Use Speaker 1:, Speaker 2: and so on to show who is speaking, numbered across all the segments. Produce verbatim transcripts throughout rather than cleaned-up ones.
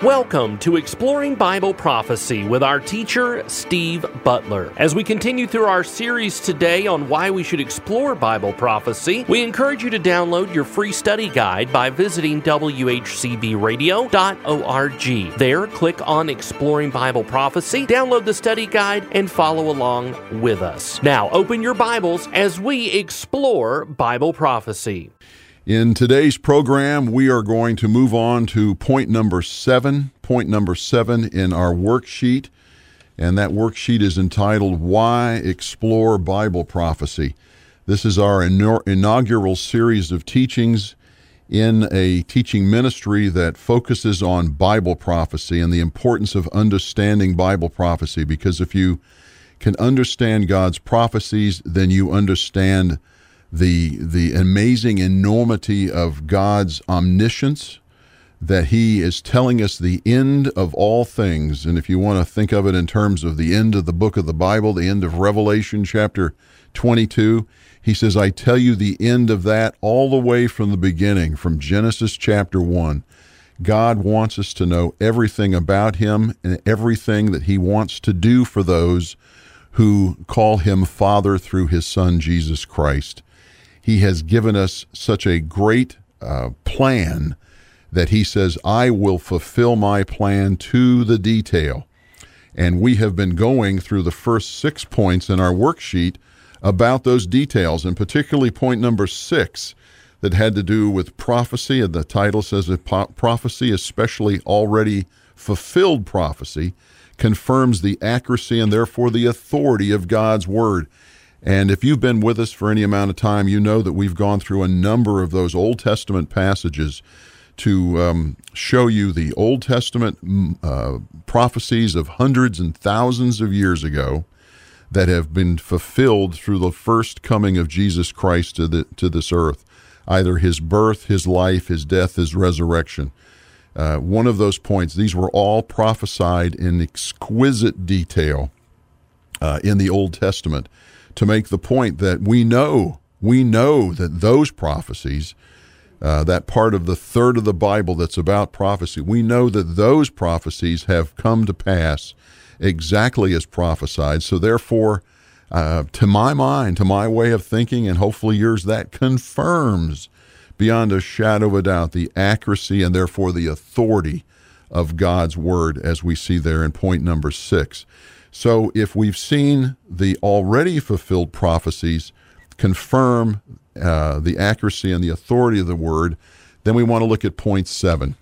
Speaker 1: Welcome to Exploring Bible Prophecy with our teacher, Steve Butler. As we continue through our series today on why we should explore Bible prophecy, we encourage you to download your free study guide by visiting w h c b radio dot org. There, click on Exploring Bible Prophecy, download the study guide, and follow along with us. Now, open your Bibles as we explore Bible prophecy.
Speaker 2: In today's program, we are going to move on to point number seven, point number seven in our worksheet, and that worksheet is entitled, Why Explore Bible Prophecy. This is our inaugural series of teachings in a teaching ministry that focuses on Bible prophecy and the importance of understanding Bible prophecy, because if you can understand God's prophecies, then you understand the the amazing enormity of God's omniscience, that He is telling us the end of all things. And if you want to think of it in terms of the end of the book of the Bible, the end of Revelation chapter twenty-two, He says, I tell you the end of that all the way from the beginning, from Genesis chapter one. God wants us to know everything about Him and everything that He wants to do for those who call Him Father through His Son, Jesus Christ. He has given us such a great uh, plan that He says, I will fulfill my plan to the detail. And we have been going through the first six points in our worksheet about those details, and particularly point number six that had to do with prophecy. And the title says that prophecy, especially already fulfilled prophecy, confirms the accuracy and therefore the authority of God's Word. And if you've been with us for any amount of time, you know that we've gone through a number of those Old Testament passages to um, show you the Old Testament uh, prophecies of hundreds and thousands of years ago that have been fulfilled through the first coming of Jesus Christ to the to this earth, either His birth, His life, His death, His resurrection. Uh, one of those points, these were all prophesied in exquisite detail uh, in the Old Testament, to make the point that we know, we know that those prophecies, uh, that part of the third of the Bible that's about prophecy, we know that those prophecies have come to pass exactly as prophesied. So therefore, uh, to my mind, to my way of thinking, and hopefully yours, that confirms beyond a shadow of a doubt the accuracy and therefore the authority of God's Word, as we see there in point number six. So if we've seen the already fulfilled prophecies confirm uh, the accuracy and the authority of the Word, then we want to look at point seven.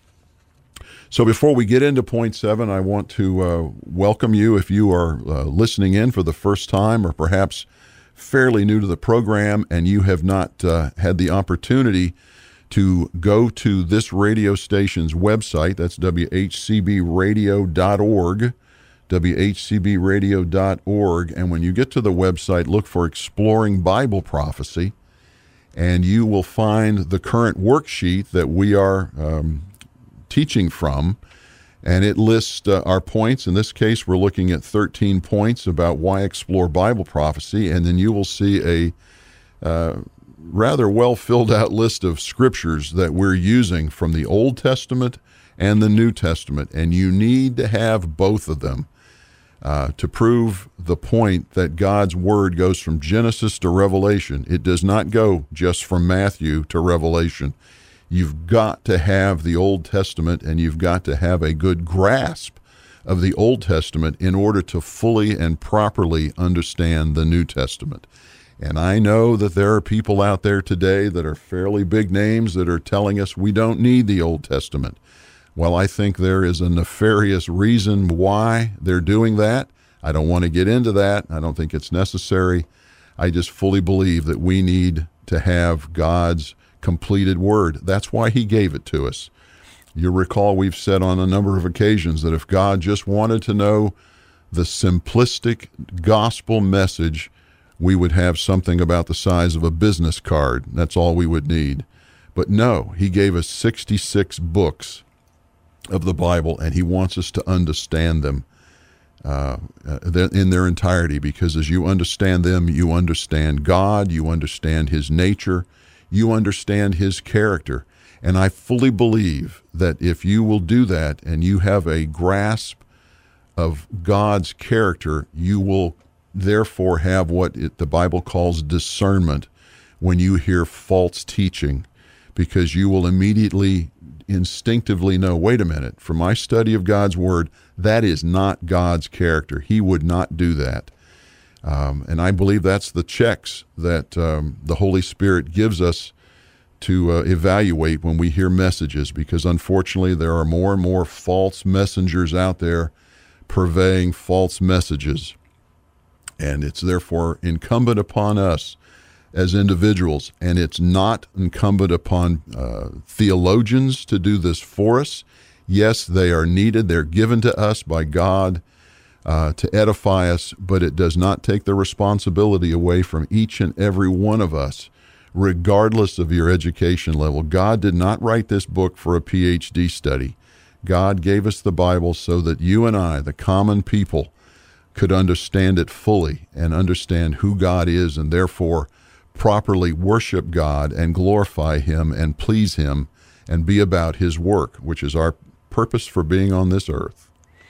Speaker 2: So before we get into point seven, I want to uh, welcome you if you are uh, listening in for the first time, or perhaps fairly new to the program and you have not uh, had the opportunity to go to this radio station's website. That's w h c b radio dot org. w h c b radio dot org, and when you get to the website, look for Exploring Bible Prophecy, and you will find the current worksheet that we are um, teaching from, and it lists uh, our points. In this case, we're looking at thirteen points about why explore Bible prophecy, and then you will see a uh, rather well-filled-out list of scriptures that we're using from the Old Testament and the New Testament, and you need to have both of them Uh, to prove the point that God's Word goes from Genesis to Revelation. It does not go just from Matthew to Revelation. You've got to have the Old Testament, and you've got to have a good grasp of the Old Testament in order to fully and properly understand the New Testament. And I know that there are people out there today that are fairly big names that are telling us we don't need the Old Testament. Well, I think there is a nefarious reason why they're doing that. I don't want to get into that. I don't think it's necessary. I just fully believe that we need to have God's completed Word. That's why He gave it to us. You'll recall we've said on a number of occasions that if God just wanted to know the simplistic gospel message, we would have something about the size of a business card. That's all we would need. But no, He gave us sixty-six books of the Bible, and He wants us to understand them uh, in their entirety, because as you understand them, you understand God, you understand His nature, you understand his character. And I fully believe that if you will do that and you have a grasp of God's character, you will therefore have what it, the Bible calls discernment when you hear false teaching, because you will immediately, instinctively know, wait a minute, from my study of God's Word, that is not God's character. He would not do that. Um, and I believe that's the checks that um, the Holy Spirit gives us to uh, evaluate when we hear messages, because unfortunately there are more and more false messengers out there purveying false messages. And it's therefore incumbent upon us as individuals, and it's not incumbent upon uh, theologians to do this for us. Yes, they are needed. They're given to us by God uh, to edify us, but it does not take the responsibility away from each and every one of us, regardless of your education level. God did not write this book for a P H D study. God gave us the Bible so that you and I, the common people, could understand it fully and understand who God is, and therefore properly worship God and glorify him and please him and be about his work, which is our purpose for being on this earth.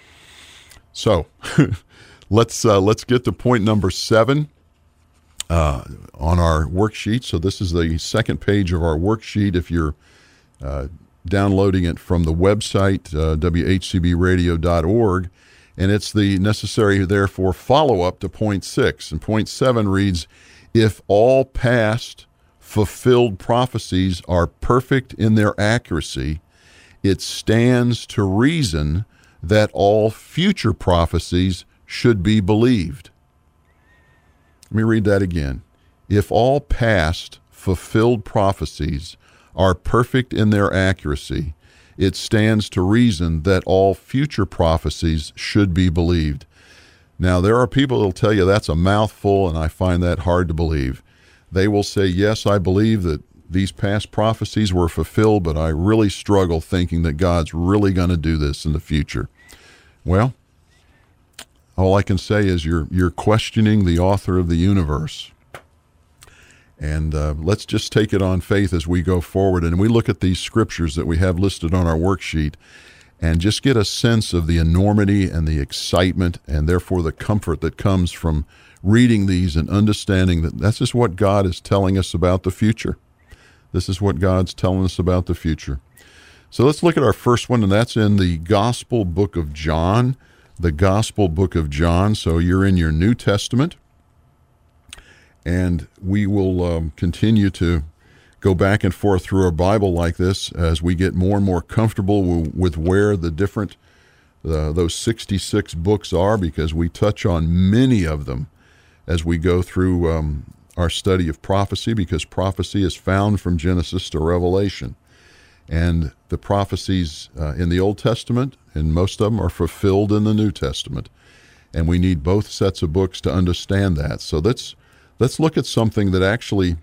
Speaker 2: So let's uh, let's get to point number seven uh, on our worksheet. So this is the second page of our worksheet if you're uh, downloading it from the website, uh, w h c b radio dot org. And it's the necessary, therefore, follow-up to point six. And point seven reads, if all past fulfilled prophecies are perfect in their accuracy, it stands to reason that all future prophecies should be believed. Let me read that again. If all past fulfilled prophecies are perfect in their accuracy, it stands to reason that all future prophecies should be believed. Now, there are people that will tell you that's a mouthful, and I find that hard to believe. They will say, yes, I believe that these past prophecies were fulfilled, but I really struggle thinking that God's really going to do this in the future. Well, all I can say is you're you're questioning the author of the universe. And uh, let's just take it on faith as we go forward. And we look at these scriptures that we have listed on our worksheet and just get a sense of the enormity and the excitement and therefore the comfort that comes from reading these and understanding that this is what God is telling us about the future. This is what God's telling us about the future. So let's look at our first one, and that's in the Gospel book of John, the Gospel book of John. So you're in your New Testament. And we will um, continue to go back and forth through our Bible like this as we get more and more comfortable w- with where the different, uh, those sixty-six books are, because we touch on many of them as we go through um, our study of prophecy, because prophecy is found from Genesis to Revelation. And the prophecies uh, in the Old Testament, and most of them are fulfilled in the New Testament. And we need both sets of books to understand that. So let's Let's look at something that actually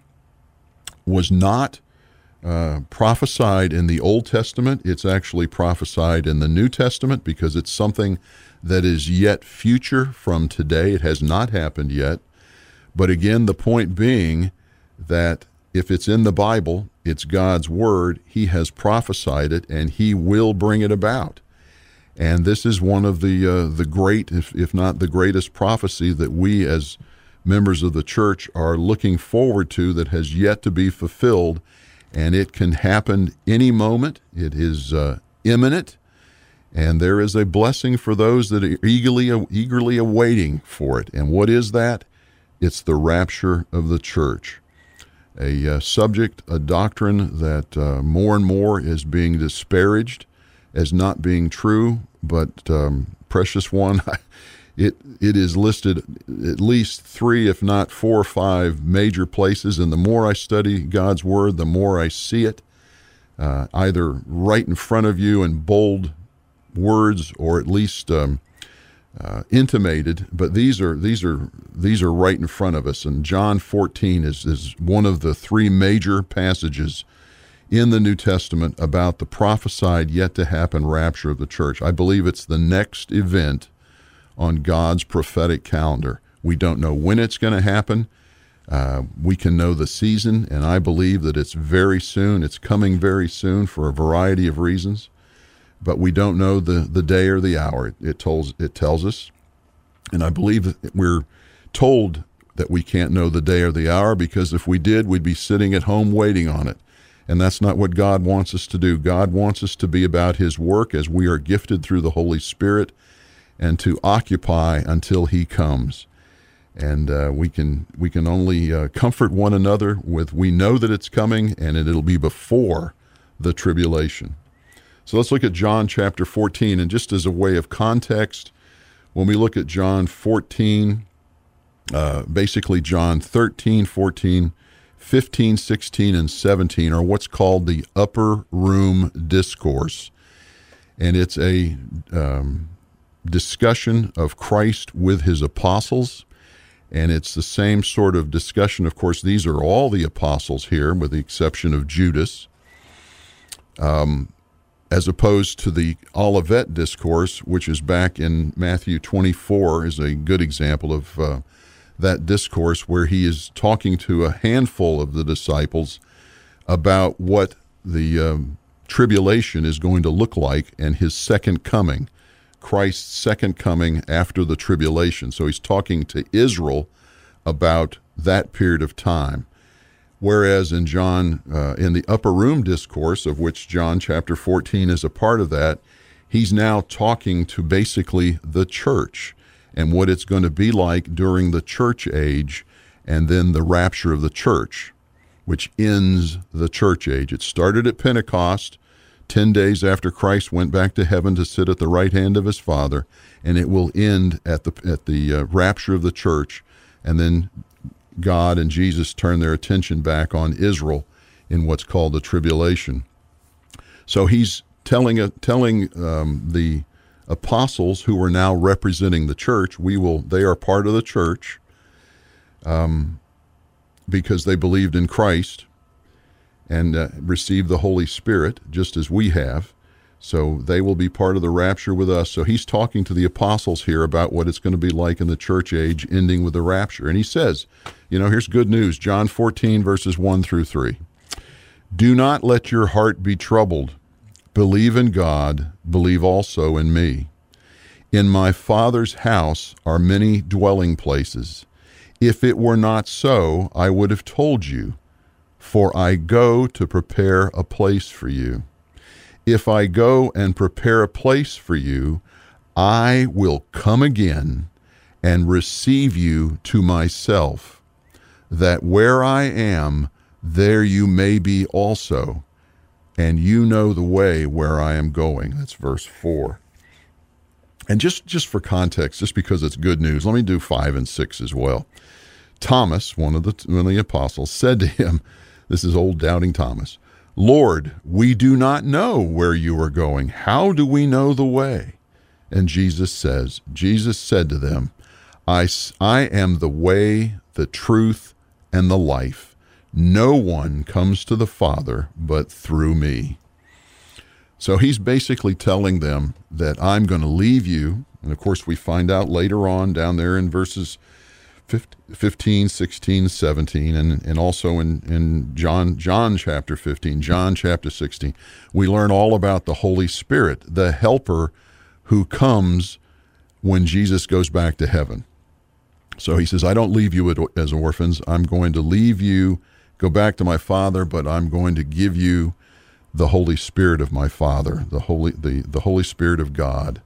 Speaker 2: was not uh, prophesied in the Old Testament. It's actually prophesied in the New Testament because it's something that is yet future from today. It has not happened yet. But again, the point being that if it's in the Bible, it's God's Word. He has prophesied it, and He will bring it about. And this is one of the uh, the great, if, if not the greatest prophecy that we as members of the church are looking forward to that has yet to be fulfilled, and it can happen any moment. It is uh, imminent, and there is a blessing for those that are eagerly, eagerly awaiting for it. And what is that? It's the rapture of the church, a uh, subject, a doctrine that uh, more and more is being disparaged as not being true, but um, precious one, It it is listed at least three, if not four or five major places, and the more I study God's Word, the more I see it, uh, either right in front of you in bold words, or at least um, uh, intimated. But these are these are these are right in front of us. And John fourteen is is one of the three major passages in the New Testament about the prophesied yet to happen rapture of the church. I believe it's the next event on God's prophetic calendar. We don't know when it's going to happen. Uh, we can know the season, and I believe that it's very soon. It's coming very soon for a variety of reasons, but we don't know the, the day or the hour. It, it tells it tells us, and I believe that we're told that we can't know the day or the hour, because if we did, we'd be sitting at home waiting on it, and that's not what God wants us to do. God wants us to be about His work as we are gifted through the Holy Spirit, and to occupy until He comes. And uh, we can we can only uh, comfort one another with, we know that it's coming, and it'll be before the tribulation. So let's look at John chapter fourteen, and just as a way of context, when we look at John fourteen, uh, basically John thirteen, fourteen, fifteen, sixteen, and seventeen are what's called the Upper Room Discourse, and it's a um, discussion of Christ with His apostles. And it's the same sort of discussion. Of course, these are all the apostles here, with the exception of Judas, um, as opposed to the Olivet Discourse, which is back in Matthew twenty-four, is a good example of uh, that discourse, where he is talking to a handful of the disciples about what the um, tribulation is going to look like and His second coming. Christ's second coming after the tribulation. So he's talking to Israel about that period of time. Whereas in John, uh, in the Upper Room Discourse, of which John chapter fourteen is a part of that, he's now talking to basically the church and what it's going to be like during the church age, and then the rapture of the church, which ends the church age. It started at Pentecost, ten days after Christ went back to heaven to sit at the right hand of His Father, and it will end at the at the uh, rapture of the church, and then God and Jesus turn their attention back on Israel in what's called the tribulation. So he's telling uh, telling um, the apostles, who are now representing the church, we will they are part of the church, um, because they believed in Christ and uh, received the Holy Spirit, just as we have. So they will be part of the rapture with us. So he's talking to the apostles here about what it's going to be like in the church age, ending with the rapture. And he says, you know, here's good news, John fourteen, verses one through three. Do not let your heart be troubled. Believe in God, believe also in me. In my Father's house are many dwelling places. If it were not so, I would have told you, for I go to prepare a place for you. If I go and prepare a place for you, I will come again and receive you to myself, that where I am, there you may be also, and you know the way where I am going. That's verse four. And just, just for context, just because it's good news, let me do five and six as well. Thomas, one of the, one of the apostles, said to him, this is old doubting Thomas, Lord, we do not know where you are going. How do we know the way? And Jesus says, Jesus said to them, I, I am the way, the truth, and the life. No one comes to the Father but through me. So he's basically telling them that I'm going to leave you. And of course, we find out later on down there in verses fifteen, sixteen, seventeen, and, and also in, in John, John chapter fifteen, John chapter sixteen, we learn all about the Holy Spirit, the helper who comes when Jesus goes back to heaven. So he says, I don't leave you as orphans. I'm going to leave you, go back to my Father, but I'm going to give you the Holy Spirit of my Father, the Holy, the, the Holy Spirit of God.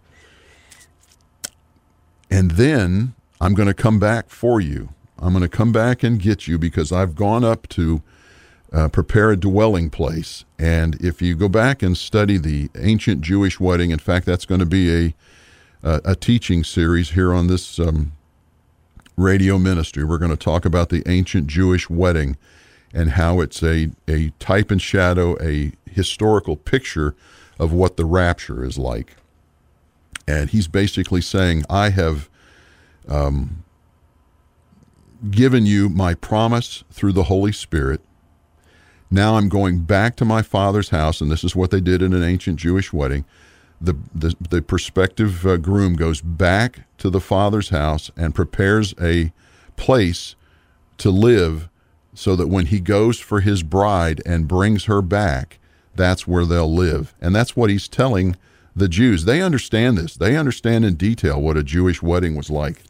Speaker 2: And then I'm going to come back for you. I'm going to come back and get you, because I've gone up to uh, prepare a dwelling place. And if you go back and study the ancient Jewish wedding, in fact, that's going to be a a, a teaching series here on this um, radio ministry. We're going to talk about the ancient Jewish wedding and how it's a, a type and shadow, a historical picture of what the rapture is like. And he's basically saying, I have Um, given you my promise through the Holy Spirit. Now I'm going back to my Father's house, and this is what they did in an ancient Jewish wedding. The the, the prospective uh, groom goes back to the Father's house and prepares a place to live so that when he goes for his bride and brings her back, that's where they'll live. And that's what he's telling the Jews. They understand this. They understand in detail what a Jewish wedding was like.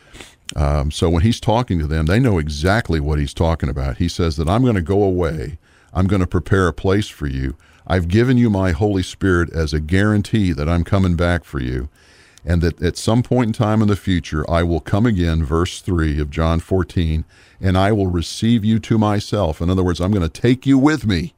Speaker 2: Um, so when he's talking to them, they know exactly what he's talking about. He says that I'm going to go away. I'm going to prepare a place for you. I've given you my Holy Spirit as a guarantee that I'm coming back for you, and that at some point in time in the future, I will come again, verse three of John fourteen, and I will receive you to myself. In other words, I'm going to take you with me.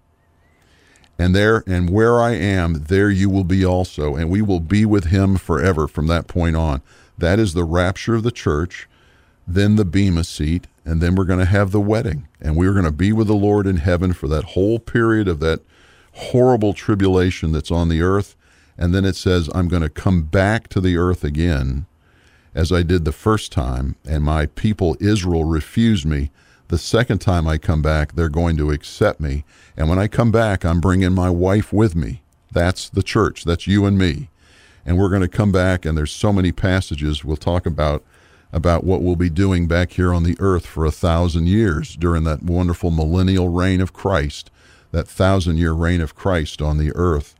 Speaker 2: And there, and where I am, there you will be also, and we will be with him forever from that point on. That is the rapture of the church, then the Bema seat, and then we're going to have the wedding. And we're going to be with the Lord in heaven for that whole period of that horrible tribulation that's on the earth. And then it says, I'm going to come back to the earth again, as I did the first time, and my people Israel refused me. The second time I come back, they're going to accept me. And when I come back, I'm bringing my wife with me. That's the church. That's you and me. And we're going to come back, and there's so many passages we'll talk about, about what we'll be doing back here on the earth for a thousand years during that wonderful millennial reign of Christ, that thousand-year reign of Christ on the earth.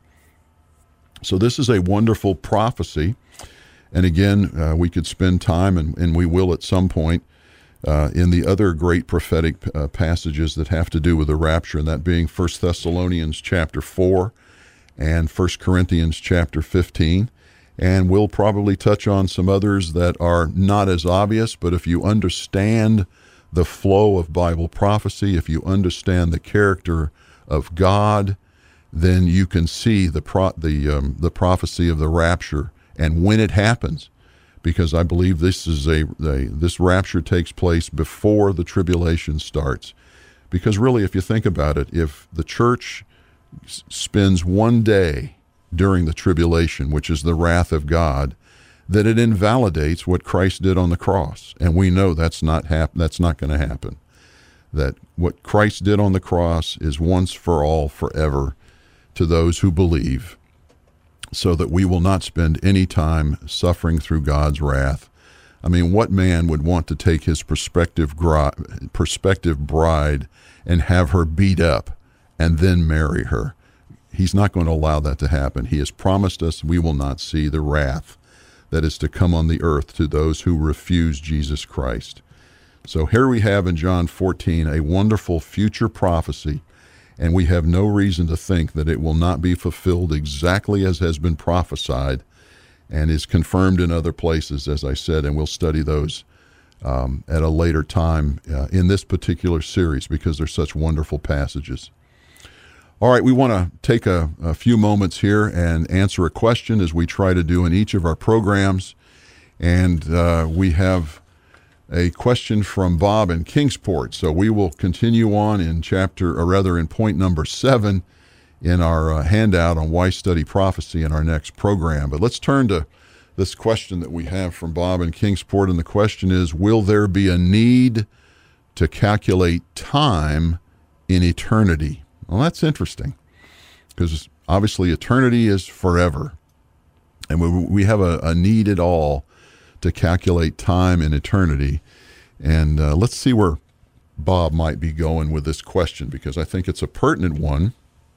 Speaker 2: So this is a wonderful prophecy. And again, uh, we could spend time, and, and we will at some point, Uh, in the other great prophetic uh, passages that have to do with the rapture, and that being First Thessalonians chapter four and First Corinthians chapter fifteen. And we'll probably touch on some others that are not as obvious, but if you understand the flow of Bible prophecy, if you understand the character of God, then you can see the pro- the um, the prophecy of the rapture and when it happens. Because I believe this is a, a this rapture takes place before the tribulation starts. Because really, if you think about it, if the church s- spends one day during the tribulation, which is the wrath of God, that it invalidates what Christ did on the cross, and we know that's not hap- that's not going to happen. That what Christ did on the cross is once for all, forever, to those who believe, so that we will not spend any time suffering through God's wrath. I mean, what man would want to take his prospective, gri- prospective bride and have her beat up and then marry her? He's not going to allow that to happen. He has promised us we will not see the wrath that is to come on the earth to those who refuse Jesus Christ. So here we have in John fourteen a wonderful future prophecy, and we have no reason to think that it will not be fulfilled exactly as has been prophesied and is confirmed in other places, as I said, and we'll study those um, at a later time uh, in this particular series because they're such wonderful passages. All right, we want to take a, a few moments here and answer a question, as we try to do in each of our programs. And uh, we have a question from Bob in Kingsport. So we will continue on in chapter, or rather in point number seven in our uh, handout on why study prophecy in our next program. But let's turn to this question that we have from Bob in Kingsport. And the question is, will there be a need to calculate time in eternity? Well, that's interesting, because obviously eternity is forever. And we, we have a, a need at all to calculate time in eternity. And uh, let's see where Bob might be going with this question, because I think it's a pertinent one,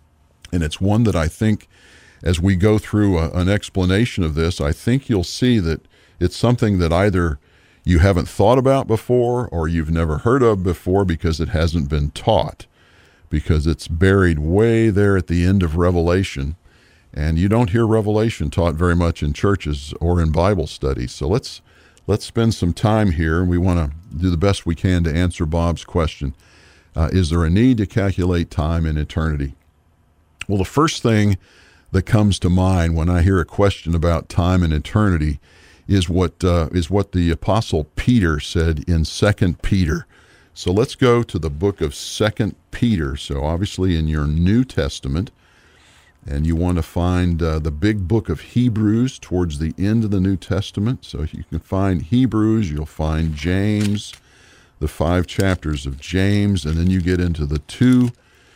Speaker 2: and it's one that I think as we go through a, an explanation of this, I think you'll see that it's something that either you haven't thought about before or you've never heard of before because it hasn't been taught, because it's buried way there at the end of Revelation. And you don't hear Revelation taught very much in churches or in Bible studies. So let's let's spend some time here. We want to do the best we can to answer Bob's question. Uh, is there a need to calculate time in eternity? Well, the first thing that comes to mind when I hear a question about time and eternity is what uh, is what the Apostle Peter said in Second Peter. So let's go to the book of Second Peter. So obviously in your New Testament, and you want to find uh, the big book of Hebrews towards the end of the New Testament. So you can find Hebrews, you'll find James, the five chapters of James, and then you get into the two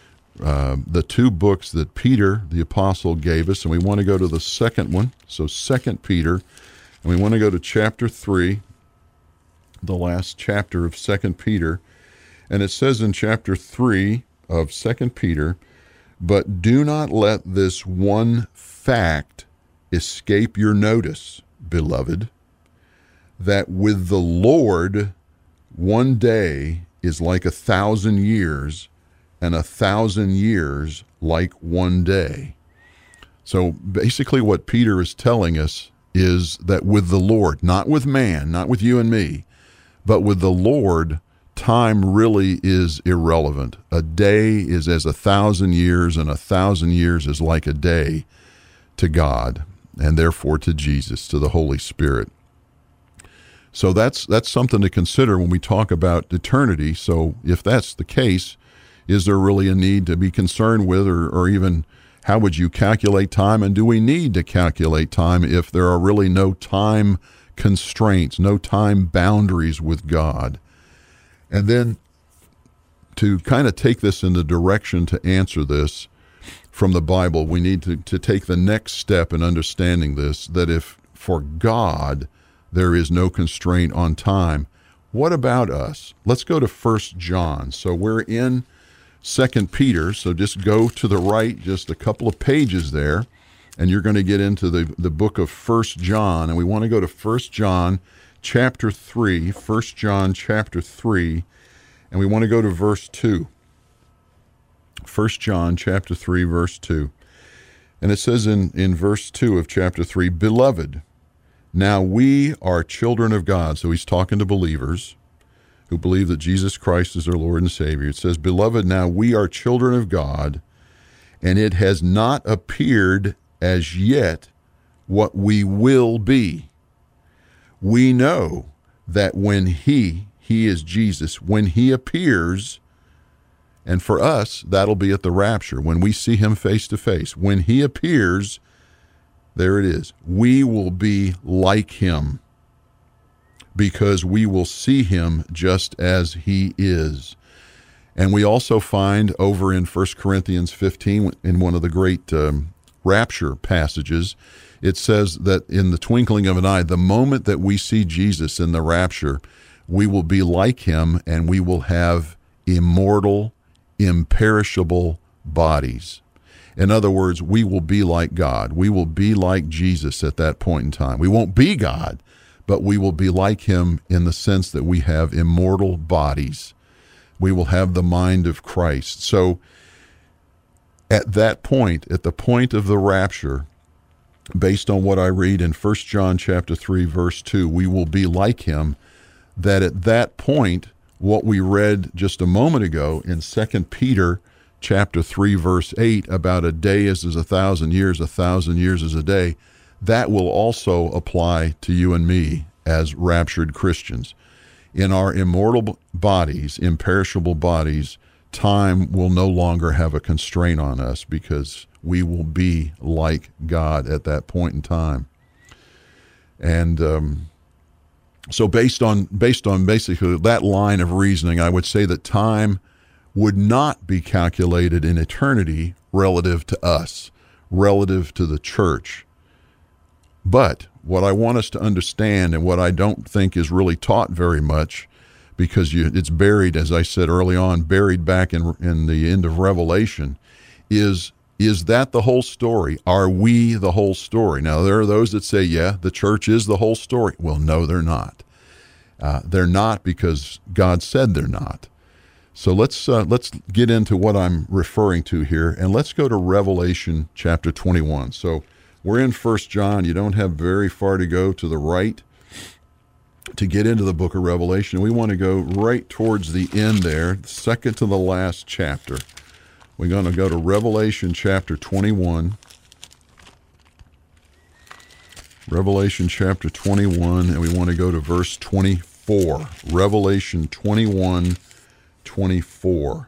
Speaker 2: uh, the two books that Peter, the apostle, gave us. And we want to go to the second one, so Second Peter, and we want to go to chapter three, the last chapter of Second Peter. And it says in chapter three of Second Peter, "But do not let this one fact escape your notice, beloved, that with the Lord one day is like a thousand years, and a thousand years like one day." So basically what Peter is telling us is that with the Lord, not with man, not with you and me, but with the Lord, time really is irrelevant. A day is as a thousand years, and a thousand years is like a day to God, and therefore to Jesus, to the Holy Spirit. So that's that's something to consider when we talk about eternity. So if that's the case, is there really a need to be concerned with, or, or even how would you calculate time? And do we need to calculate time if there are really no time constraints, no time boundaries with God? And then to kind of take this in the direction to answer this from the Bible, we need to, to take the next step in understanding this, that if for God there is no constraint on time, what about us? Let's go to First John. So we're in Second Peter, so just go to the right just a couple of pages there, and you're going to get into the, the book of First John, and we want to go to First John chapter three, First John chapter three, and we want to go to verse two. First John chapter three, verse two. And it says in, in verse two of chapter three, "Beloved, now we are children of God." So he's talking to believers who believe that Jesus Christ is their Lord and Savior. It says, "Beloved, now we are children of God, and it has not appeared as yet what we will be. We know that when he, he is Jesus, when he appears," and for us, that'll be at the rapture, when we see him face to face. When he appears, there it is, "we will be like him, because we will see him just as he is." And we also find over in First Corinthians fifteen, in one of the great um, rapture passages, it says that in the twinkling of an eye, the moment that we see Jesus in the rapture, we will be like him, and we will have immortal, imperishable bodies. In other words, we will be like God. We will be like Jesus at that point in time. We won't be God, but we will be like him in the sense that we have immortal bodies. We will have the mind of Christ. So at that point, at the point of the rapture, based on what I read in First John chapter three, verse two, we will be like him, that at that point, what we read just a moment ago in Second Peter chapter three, verse eight, about a day is as a thousand years, a thousand years is a day, that will also apply to you and me as raptured Christians. In our immortal bodies, imperishable bodies, time will no longer have a constraint on us, because we will be like God at that point in time. And um, so based on based on basically that line of reasoning, I would say that time would not be calculated in eternity relative to us, relative to the church. But what I want us to understand, and what I don't think is really taught very much, because you, it's buried, as I said early on, buried back in in the end of Revelation, is is that the whole story? Are we the whole story? Now, there are those that say, yeah, the church is the whole story. Well, no, they're not. Uh, they're not, because God said they're not. So let's uh, let's get into what I'm referring to here, and let's go to Revelation chapter twenty-one. So we're in First John. You don't have very far to go to the right to get into the book of Revelation. We want to go right towards the end there, second to the last chapter. We're going to go to Revelation chapter twenty-one. Revelation chapter twenty-one, and we want to go to verse twenty-four. Revelation twenty-one, twenty-four.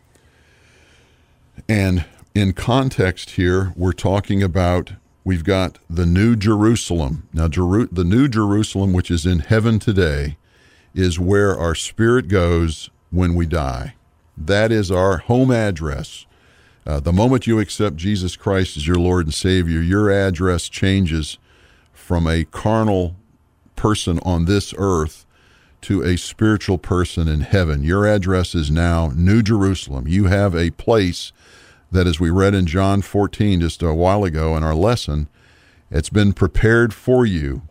Speaker 2: And in context here, we're talking about, we've got the New Jerusalem. Now, Jeru- the New Jerusalem, which is in heaven today, is where our spirit goes when we die. That is our home address. Uh, the moment you accept Jesus Christ as your Lord and Savior, your address changes from a carnal person on this earth to a spiritual person in heaven. Your address is now New Jerusalem. You have a place that, as we read in John fourteen just a while ago in our lesson, it's been prepared for you.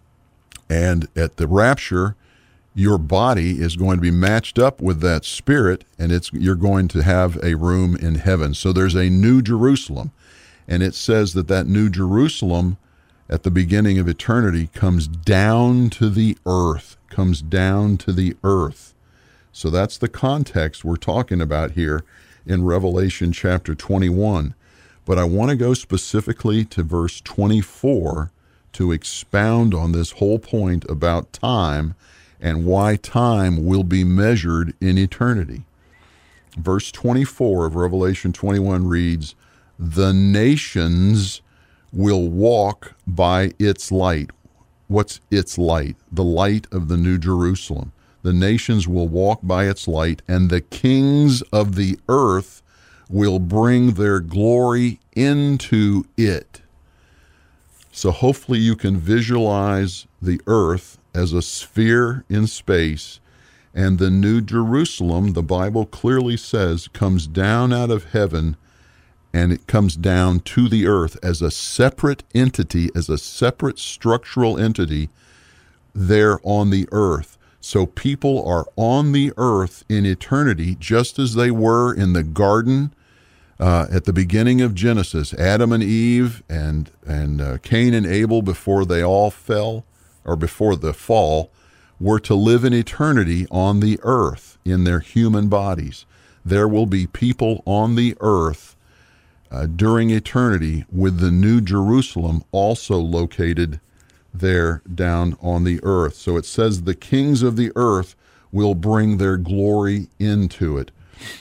Speaker 2: And at the rapture, your body is going to be matched up with that spirit, and it's you're going to have a room in heaven. So there's a New Jerusalem, and it says that that New Jerusalem at the beginning of eternity comes down to the earth, comes down to the earth. So that's the context we're talking about here in Revelation chapter twenty-one. But I want to go specifically to verse twenty-four to expound on this whole point about time and why time will be measured in eternity. Verse twenty-four of Revelation twenty-one reads, "The nations will walk by its light." What's its light? The light of the New Jerusalem. The nations will walk by its light, and the kings of the earth will bring their glory into it. So hopefully you can visualize the earth as a sphere in space, and the New Jerusalem, the Bible clearly says, comes down out of heaven, and it comes down to the earth as a separate entity, as a separate structural entity there on the earth. So people are on the earth in eternity just as they were in the garden uh, at the beginning of Genesis. Adam and Eve and, and uh, Cain and Abel, before they all fell, or before the fall, were to live in eternity on the earth in their human bodies. There will be people on the earth uh, during eternity with the New Jerusalem also located there down on the earth. So it says the kings of the earth will bring their glory into it.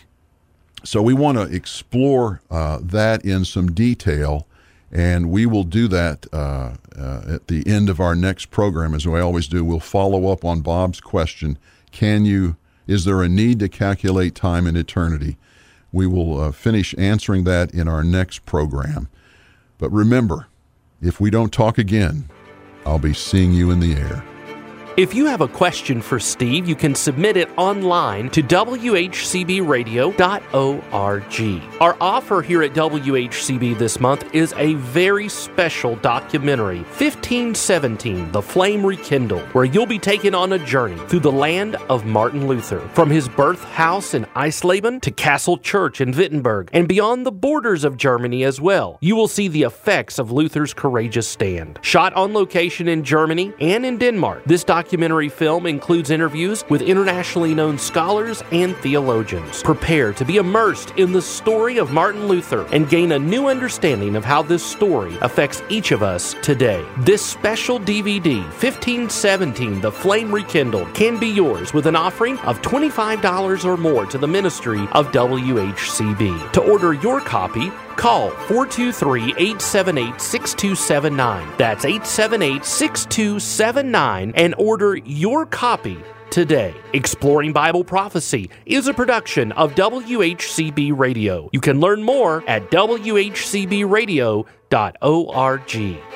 Speaker 2: So we want to explore uh, that in some detail, and we will do that uh, uh, at the end of our next program, as we always do. We'll follow up on Bob's question, can you, is there a need to calculate time in eternity? We will uh, finish answering that in our next program. But remember, if we don't talk again, I'll be seeing you in the air.
Speaker 1: If you have a question for Steve, you can submit it online to w h c b radio dot org. Our offer here at W H C B this month is a very special documentary, fifteen seventeen, The Flame Rekindled, where you'll be taken on a journey through the land of Martin Luther, from his birth house in Eisleben to Castle Church in Wittenberg, and beyond the borders of Germany as well. You will see the effects of Luther's courageous stand. Shot on location in Germany and in Denmark, this documentary documentary film includes interviews with internationally known scholars and theologians. Prepare to be immersed in the story of Martin Luther and gain a new understanding of how this story affects each of us today. This special D V D, fifteen seventeen, The Flame Rekindled, can be yours with an offering of twenty-five dollars or more to the ministry of W H C B. To order your copy, call four two three, eight seven eight, six two seven nine. That's eight seven eight, six two seven nine, and order your copy today. Exploring Bible Prophecy is a production of W H C B Radio. You can learn more at w h c b radio dot org.